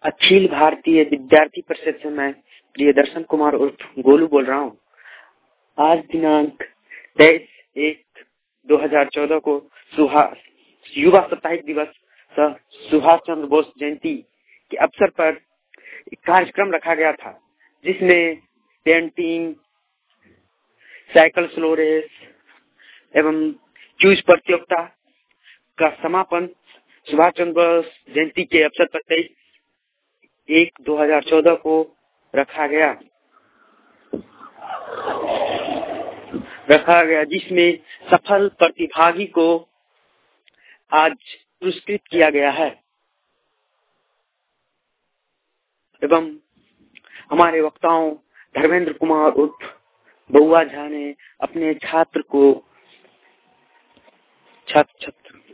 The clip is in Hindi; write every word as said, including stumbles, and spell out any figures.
अखिल भारतीय विद्यार्थी परिषद से मैं प्रियदर्शन कुमार उर्फ गोलू बोल रहा हूँ। आज दिनांक तेईस एक दो हजार चौदह को युवा साप्ताहिक दिवस सह सुभाष चंद्र बोस जयंती के अवसर पर एक कार्यक्रम रखा गया था, जिसमें पेंटिंग, साइकिल स्लो रेस एवं क्यूज प्रतियोगिता का समापन सुभाष चंद्र बोस जयंती के अवसर पर तेईस एक दो हजार चौदह को रखा गया रखा गया जिसमें सफल प्रतिभागी को आज पुरस्कृत किया गया है एवं हमारे वक्ताओं धर्मेंद्र कुमार उर्फ बउआ झा ने अपने छात्र को छात्र छात्र